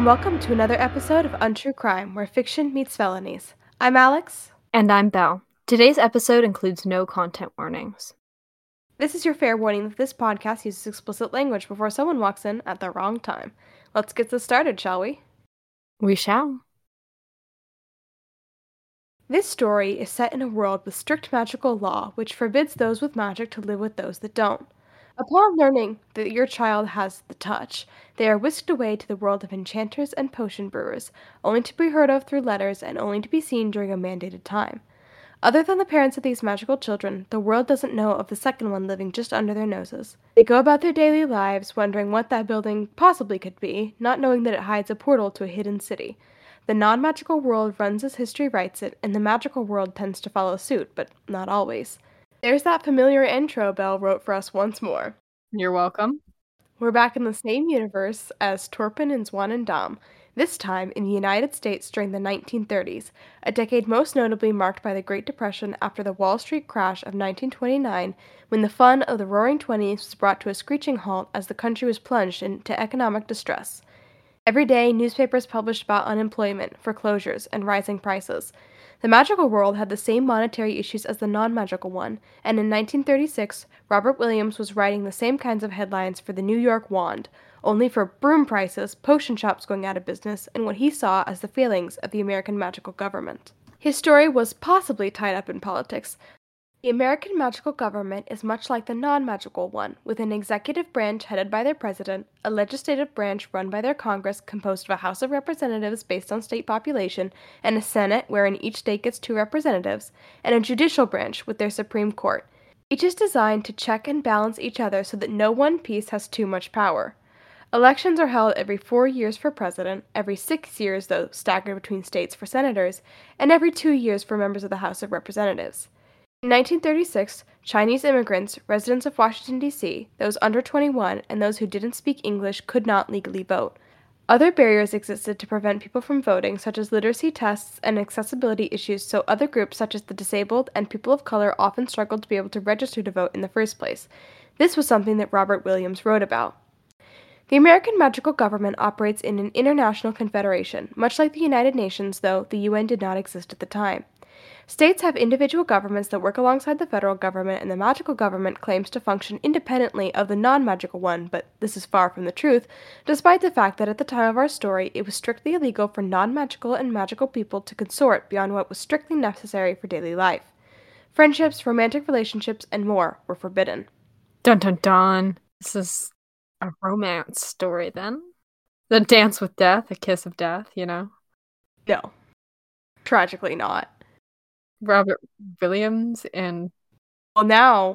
and welcome to another episode of Untrue Crime, where fiction meets felonies. I'm Alex. And I'm Belle. Today's episode includes no content warnings. This is your fair warning that this podcast uses explicit language before someone walks in at the wrong time. Let's get this started, shall we? We shall. This story is set in a world with strict magical law, which forbids those with magic to live with those that don't. Upon learning that your child has the touch, they are whisked away to the world of enchanters and potion brewers, only to be heard of through letters and only to be seen during a mandated time. Other than the parents of these magical children, the world doesn't know of the second one living just under their noses. They go about their daily lives wondering what that building possibly could be, not knowing that it hides a portal to a hidden city. The non-magical world runs as history writes it, and the magical world tends to follow suit, but not always. There's that familiar intro Belle wrote for us once more. You're welcome. We're back in the same universe as Torpin and Swan and Dom, this time in the United States during the 1930s, a decade most notably marked by the Great Depression after the Wall Street crash of 1929, when the fun of the Roaring Twenties was brought to a screeching halt as the country was plunged into economic distress. Every day, newspapers published about unemployment, foreclosures, and rising prices. The magical world had the same monetary issues as the non-magical one, and in 1936, Robert Williams was writing the same kinds of headlines for the New York Wand, only for broom prices, potion shops going out of business, and what he saw as the failings of the American magical government. His story was possibly tied up in politics. The American magical government is much like the non-magical one, with an executive branch headed by their president, a legislative branch run by their Congress composed of a House of Representatives based on state population, and a Senate wherein each state gets 2 representatives, and a judicial branch with their Supreme Court. Each is designed to check and balance each other so that no one piece has too much power. Elections are held every 4 years for president, every 6 years, though staggered between states, for senators, and every 2 years for members of the House of Representatives. In 1936, Chinese immigrants, residents of Washington, D.C., those under 21, and those who didn't speak English could not legally vote. Other barriers existed to prevent people from voting, such as literacy tests and accessibility issues, so other groups such as the disabled and people of color often struggled to be able to register to vote in the first place. This was something that Robert Williams wrote about. The American magical government operates in an international confederation, much like the United Nations, though the UN did not exist at the time. States have individual governments that work alongside the federal government, and the magical government claims to function independently of the non-magical one, but this is far from the truth, despite the fact that at the time of our story, it was strictly illegal for non-magical and magical people to consort beyond what was strictly necessary for daily life. Friendships, romantic relationships, and more were forbidden. Dun dun dun. This is a romance story, then? The dance with death, a kiss of death, you know? No. Tragically not. Robert Williams and... Well, now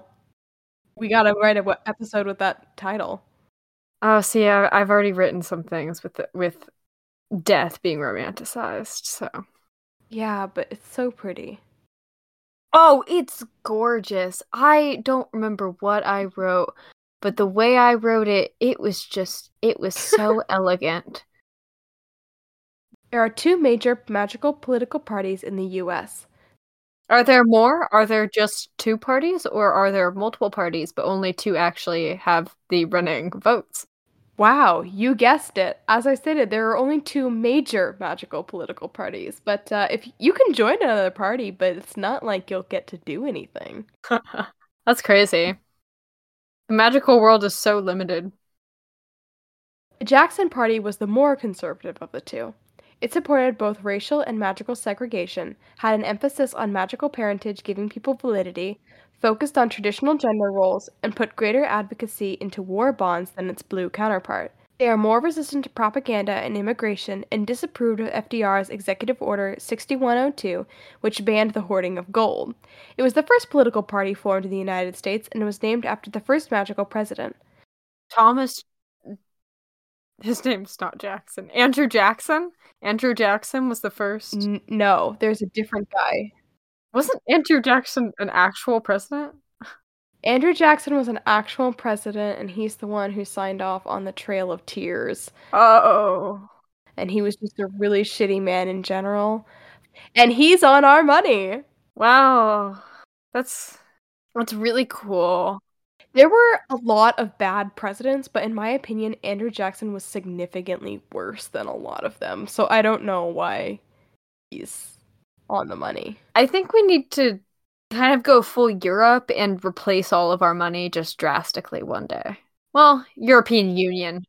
we gotta write an episode with that title. Oh, see, I've already written some things with death being romanticized, so... Yeah, but it's so pretty. Oh, it's gorgeous. I don't remember what I wrote, but the way I wrote it, it was so elegant. There are 2 major magical political parties in the U.S. Are there more? Are there just 2 parties, or are there multiple parties, but only 2 actually have the running votes? Wow, you guessed it. As I stated, there are only 2 major magical political parties, but if you can join another party, but it's not like you'll get to do anything. That's crazy. The magical world is so limited. The Jackson Party was the more conservative of the 2. It supported both racial and magical segregation, had an emphasis on magical parentage giving people validity, focused on traditional gender roles, and put greater advocacy into war bonds than its blue counterpart. They are more resistant to propaganda and immigration and disapproved of FDR's Executive Order 6102, which banned the hoarding of gold. It was the first political party formed in the United States and was named after the first magical president. His name's not Jackson. Andrew Jackson? Andrew Jackson was the first? No, there's a different guy. Wasn't Andrew Jackson an actual president? Andrew Jackson was an actual president, and he's the one who signed off on the Trail of Tears. Oh. And he was just a really shitty man in general. And he's on our money! Wow. That's really cool. There were a lot of bad presidents, but in my opinion, Andrew Jackson was significantly worse than a lot of them, so I don't know why he's on the money. I think we need to kind of go full Europe and replace all of our money just drastically one day. Well, European Union.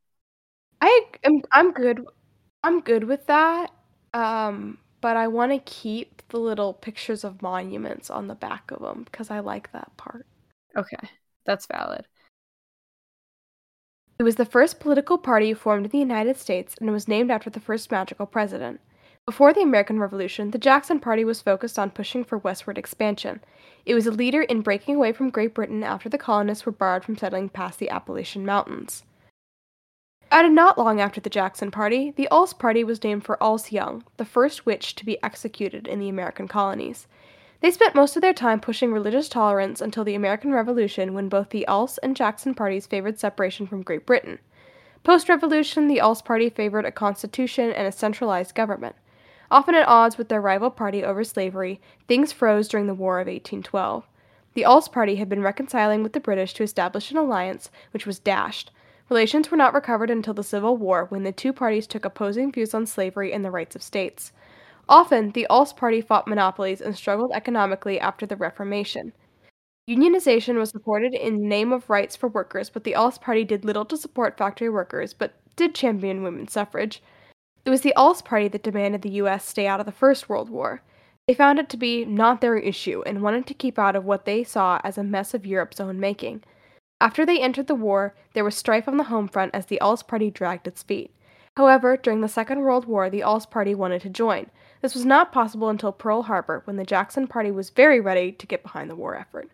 I'm good with that, but I wanna keep the little pictures of monuments on the back of them because I like that part. Okay, that's valid. It was the first political party formed in the United States and was named after the first magical president. Before the American Revolution, the Jackson Party was focused on pushing for westward expansion. It was a leader in breaking away from Great Britain after the colonists were barred from settling past the Appalachian Mountains. Founded not long after the Jackson Party, the Ulse Party was named for Ulse Young, the first witch to be executed in the American colonies. They spent most of their time pushing religious tolerance until the American Revolution, when both the Ulse and Jackson parties favored separation from Great Britain. Post-Revolution, the Ulse Party favored a constitution and a centralized government. Often at odds with their rival party over slavery, things froze during the War of 1812. The Ulse Party had been reconciling with the British to establish an alliance, which was dashed. Relations were not recovered until the Civil War, when the two parties took opposing views on slavery and the rights of states. Often, the Ulse Party fought monopolies and struggled economically after the Reformation. Unionization was supported in the name of rights for workers, but the Ulse Party did little to support factory workers, but did champion women's suffrage. It was the Ulse Party that demanded the U.S. stay out of the First World War. They found it to be not their issue and wanted to keep out of what they saw as a mess of Europe's own making. After they entered the war, there was strife on the home front as the Ulse Party dragged its feet. However, during the Second World War, the Ulse Party wanted to join. This was not possible until Pearl Harbor, when the Jackson Party was very ready to get behind the war effort.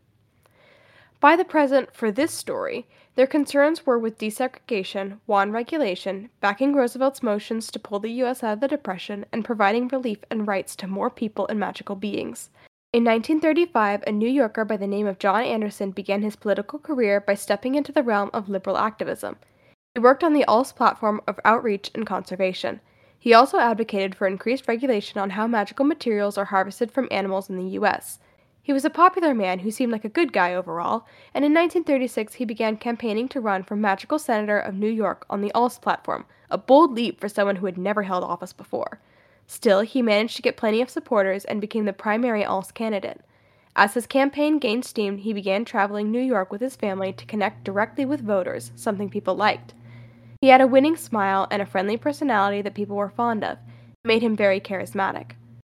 By the present, for this story, their concerns were with desegregation, wand regulation, backing Roosevelt's motions to pull the U.S. out of the Depression, and providing relief and rights to more people and magical beings. In 1935, a New Yorker by the name of John Anderson began his political career by stepping into the realm of liberal activism. He worked on the Ulse platform of outreach and conservation. He also advocated for increased regulation on how magical materials are harvested from animals in the U.S. He was a popular man who seemed like a good guy overall, and in 1936 he began campaigning to run for magical senator of New York on the Ulse platform, a bold leap for someone who had never held office before. Still, he managed to get plenty of supporters and became the primary Ulse candidate. As his campaign gained steam, he began traveling New York with his family to connect directly with voters, something people liked. He had a winning smile and a friendly personality that people were fond of. It made him very charismatic.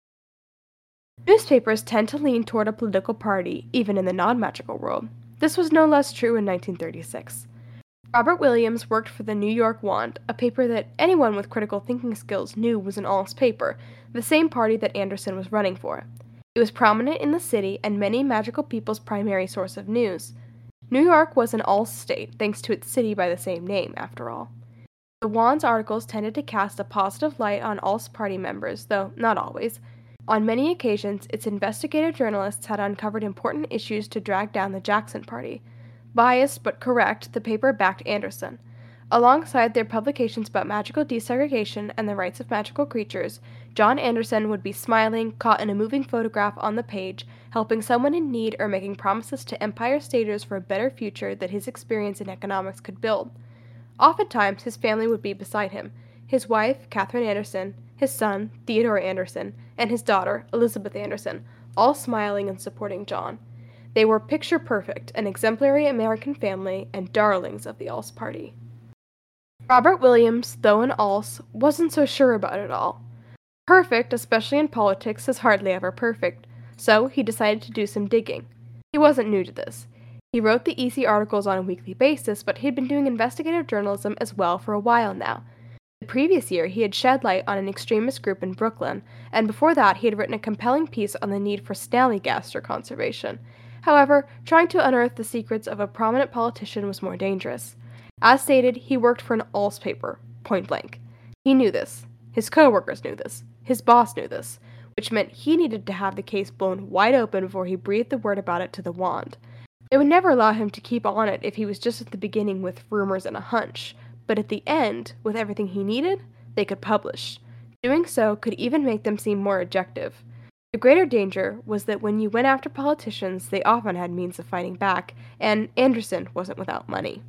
Newspapers tend to lean toward a political party, even in the non-magical world. This was no less true in 1936. Robert Williams worked for the New York Wand, a paper that anyone with critical thinking skills knew was an Ulse paper, the same party that Anderson was running for. It was prominent in the city and many magical people's primary source of news. New York was an Ulse state, thanks to its city by the same name, after all. The Wand's articles tended to cast a positive light on Ulse party members, though not always. On many occasions, its investigative journalists had uncovered important issues to drag down the Jackson Party. Biased but correct, the paper backed Anderson. Alongside their publications about magical desegregation and the rights of magical creatures, John Anderson would be smiling, caught in a moving photograph on the page, helping someone in need or making promises to Empire Staters for a better future that his experience in economics could build. Oftentimes, his family would be beside him, his wife, Catherine Anderson, his son, Theodore Anderson, and his daughter, Elizabeth Anderson, all smiling and supporting John. They were picture perfect, an exemplary American family, and darlings of the Ulse Party. Robert Williams, though an Ulse, wasn't so sure about it all. Perfect, especially in politics, is hardly ever perfect, so he decided to do some digging. He wasn't new to this. He wrote the easy articles on a weekly basis, but he'd been doing investigative journalism as well for a while now. The previous year, he had shed light on an extremist group in Brooklyn, and before that, he had written a compelling piece on the need for snallygaster conservation. However, trying to unearth the secrets of a prominent politician was more dangerous. As stated, he worked for an Ulse paper, point blank. He knew this. His co-workers knew this. His boss knew this, which meant he needed to have the case blown wide open before he breathed the word about it to the Wand. They would never allow him to keep on it if he was just at the beginning with rumors and a hunch, but at the end, with everything he needed, they could publish. Doing so could even make them seem more objective. The greater danger was that when you went after politicians, they often had means of fighting back, and Anderson wasn't without money.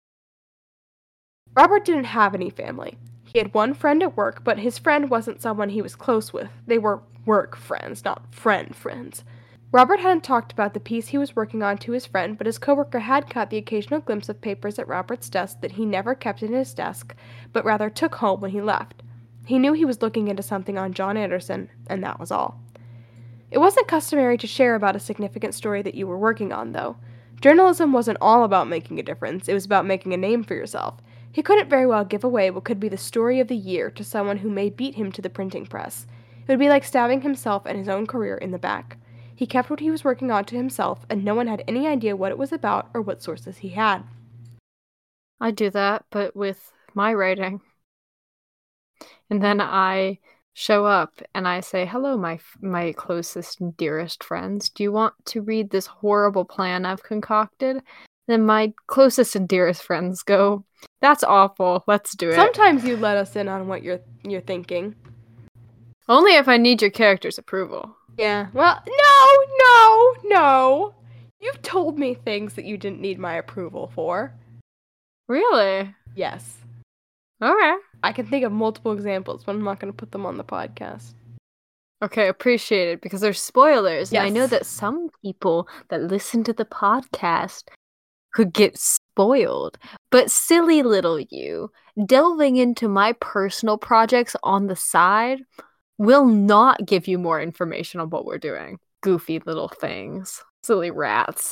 Robert didn't have any family. He had one friend at work, but his friend wasn't someone he was close with. They were work friends, not friend friends. Robert hadn't talked about the piece he was working on to his friend, but his coworker had caught the occasional glimpse of papers at Robert's desk that he never kept in his desk, but rather took home when he left. He knew he was looking into something on John Anderson, and that was all. It wasn't customary to share about a significant story that you were working on, though. Journalism wasn't all about making a difference, it was about making a name for yourself. He couldn't very well give away what could be the story of the year to someone who may beat him to the printing press. It would be like stabbing himself and his own career in the back. He kept what he was working on to himself, and no one had any idea what it was about or what sources he had. I do that, but with my writing. And then I show up and I say, hello, my closest and dearest friends. Do you want to read this horrible plan I've concocted? Then my closest and dearest friends go, that's awful, let's do it. Sometimes you let us in on what you're thinking. Only if I need your character's approval. Yeah, well, no! You've told me things that you didn't need my approval for. Really? Yes. Okay. I can think of multiple examples, but I'm not going to put them on the podcast. Okay, appreciate it, because there's spoilers, Yes. and I know that some people that listen to the podcast could get spoiled. But silly little you, delving into my personal projects on the side will not give you more information on what we're doing. Goofy little things. Silly rats.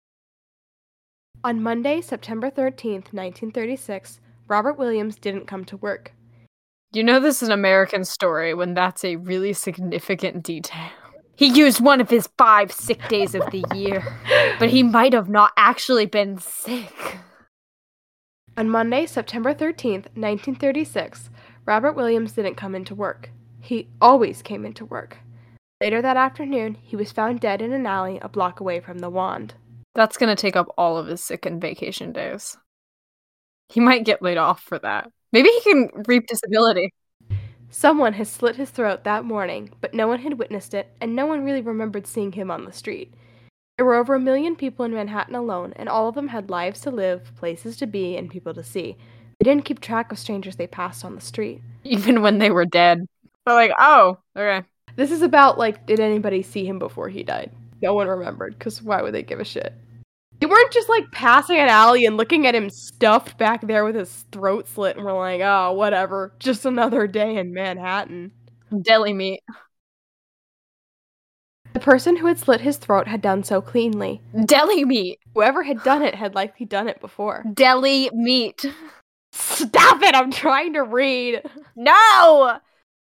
On Monday, September 13th, 1936, Robert Williams didn't come to work. You know this is an American story when that's a really significant detail. He used one of his 5 sick days of the year, but he might have not actually been sick. On Monday, September 13th, 1936, Robert Williams didn't come into work. He always came into work. Later that afternoon, he was found dead in an alley a block away from the Wand. That's gonna take up all of his sick and vacation days. He might get laid off for that. Maybe he can reap disability. Someone had slit his throat that morning, but no one had witnessed it, and no one really remembered seeing him on the street. There were over 1 million people in Manhattan alone, and all of them had lives to live, places to be, and people to see. They didn't keep track of strangers they passed on the street. Even when they were dead. They're like, oh, okay. This is about, did anybody see him before he died? No one remembered, because why would they give a shit? They weren't just, passing an alley and looking at him stuffed back there with his throat slit, and we're like, oh, whatever, just another day in Manhattan. Deli meat. The person who had slit his throat had done so cleanly. Deli meat. Whoever had done it had likely done it before. Deli meat. Stop it! I'm trying to read! No!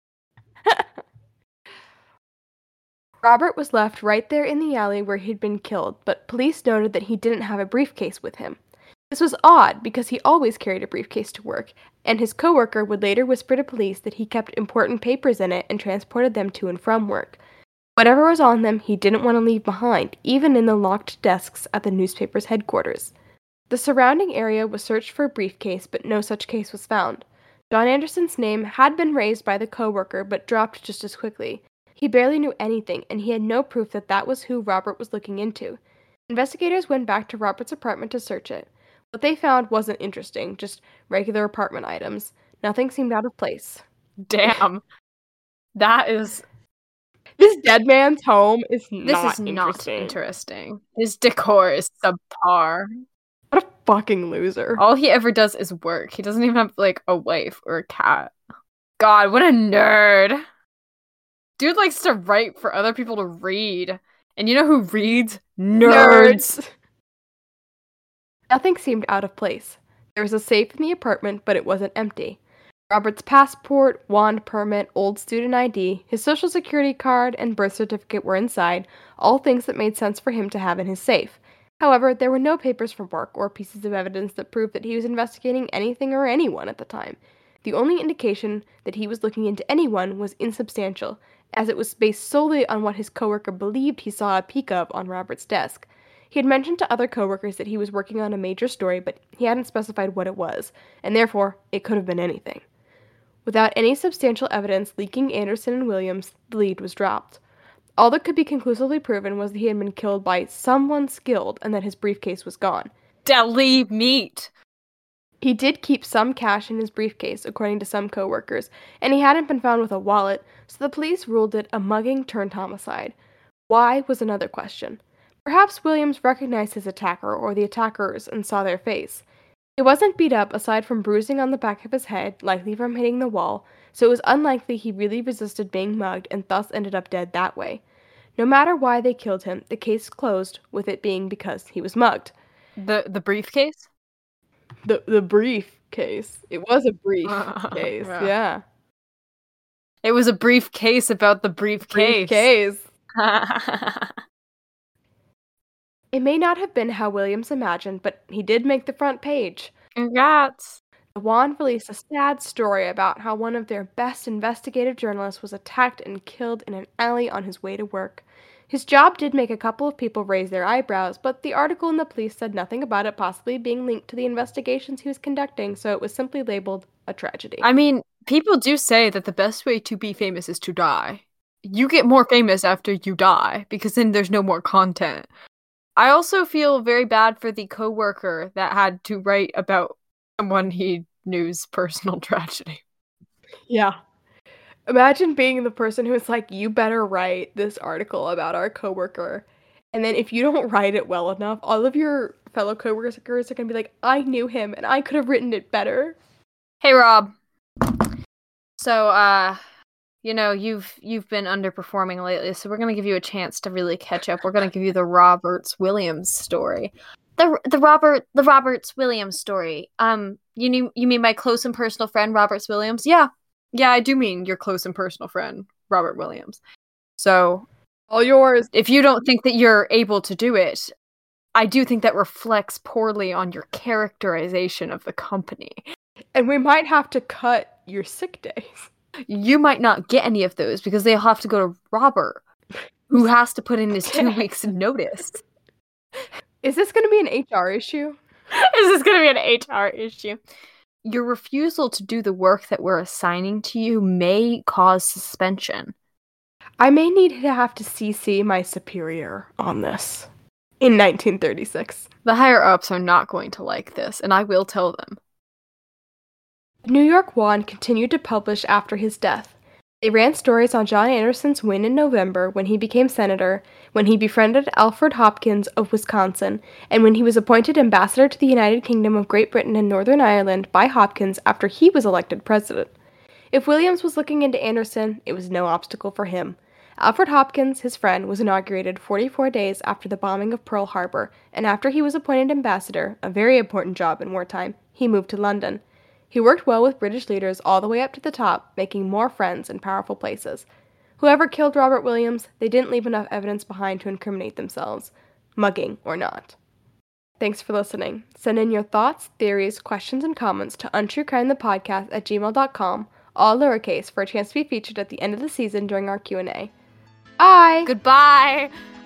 Robert was left right there in the alley where he'd been killed, but police noted that he didn't have a briefcase with him. This was odd because he always carried a briefcase to work, and his coworker would later whisper to police that he kept important papers in it and transported them to and from work. Whatever was on them, he didn't want to leave behind, even in the locked desks at the newspaper's headquarters. The surrounding area was searched for a briefcase, but no such case was found. John Anderson's name had been raised by the coworker, but dropped just as quickly. He barely knew anything, and he had no proof that that was who Robert was looking into. Investigators went back to Robert's apartment to search it. What they found wasn't interesting, just regular apartment items. Nothing seemed out of place. Damn. That is... This dead man's home is not interesting. His decor is subpar. What a fucking loser. All he ever does is work. He doesn't even have, a wife or a cat. God, what a nerd. Dude likes to write for other people to read. And you know who reads? Nerds! Nothing seemed out of place. There was a safe in the apartment, but it wasn't empty. Robert's passport, wand permit, old student ID, his social security card, and birth certificate were inside, all things that made sense for him to have in his safe. However, there were no papers from work or pieces of evidence that proved that he was investigating anything or anyone at the time. The only indication that he was looking into anyone was insubstantial, as it was based solely on what his coworker believed he saw a peek of on Robert's desk. He had mentioned to other coworkers that he was working on a major story, but he hadn't specified what it was, and therefore, it could have been anything. Without any substantial evidence linking Anderson and Williams, the lead was dropped. All that could be conclusively proven was that he had been killed by someone skilled and that his briefcase was gone. Deli meat! He did keep some cash in his briefcase, according to some co-workers, and he hadn't been found with a wallet, so the police ruled it a mugging turned homicide. Why was another question. Perhaps Williams recognized his attacker or the attackers and saw their face. He wasn't beat up aside from bruising on the back of his head, likely from hitting the wall, so it was unlikely he really resisted being mugged and thus ended up dead that way. No matter why they killed him, the case closed, with it being because he was mugged. The briefcase? The briefcase. It was a briefcase, yeah. It was a briefcase about the briefcase. Briefcase. It may not have been how Williams imagined, but he did make the front page. Congrats! The Wand released a sad story about how one of their best investigative journalists was attacked and killed in an alley on his way to work. His job did make a couple of people raise their eyebrows, but the article in the Police said nothing about it possibly being linked to the investigations he was conducting, so it was simply labeled a tragedy. I mean, people do say that the best way to be famous is to die. You get more famous after you die, because then there's no more content. I also feel very bad for the coworker that had to write about someone he knew's personal tragedy. Yeah. Imagine being the person who's like, you better write this article about our coworker. And then if you don't write it well enough, all of your fellow coworkers are going to be like, I knew him and I could have written it better. Hey, Rob. So, you've been underperforming lately, so we're going to give you a chance to really catch up. We're going to give you the Roberts Williams story. The Roberts Williams story. You mean my close and personal friend Roberts Williams? Yeah, I do mean your close and personal friend Robert Williams. So, all yours. If you don't think that you're able to do it, I do think that reflects poorly on your characterization of the company. And we might have to cut your sick days. You might not get any of those because they'll have to go to Robert, who has to put in his 2 weeks notice. Is this going to be an HR issue? Is this going to be an HR issue? Your refusal to do the work that we're assigning to you may cause suspension. I may need to have to CC my superior on this in 1936. The higher-ups are not going to like this, and I will tell them. The New York Wand continued to publish after his death. They ran stories on John Anderson's win in November when he became senator, when he befriended Alfred Hopkins of Wisconsin, and when he was appointed ambassador to the United Kingdom of Great Britain and Northern Ireland by Hopkins after he was elected president. If Williams was looking into Anderson, it was no obstacle for him. Alfred Hopkins, his friend, was inaugurated 44 days after the bombing of Pearl Harbor, and after he was appointed ambassador, a very important job in wartime, he moved to London. He worked well with British leaders all the way up to the top, making more friends in powerful places. Whoever killed Robert Williams, they didn't leave enough evidence behind to incriminate themselves, mugging or not. Thanks for listening. Send in your thoughts, theories, questions, and comments to untruecrimethepodcast@gmail.com, all lowercase, for a chance to be featured at the end of the season during our Q&A. Bye! Goodbye!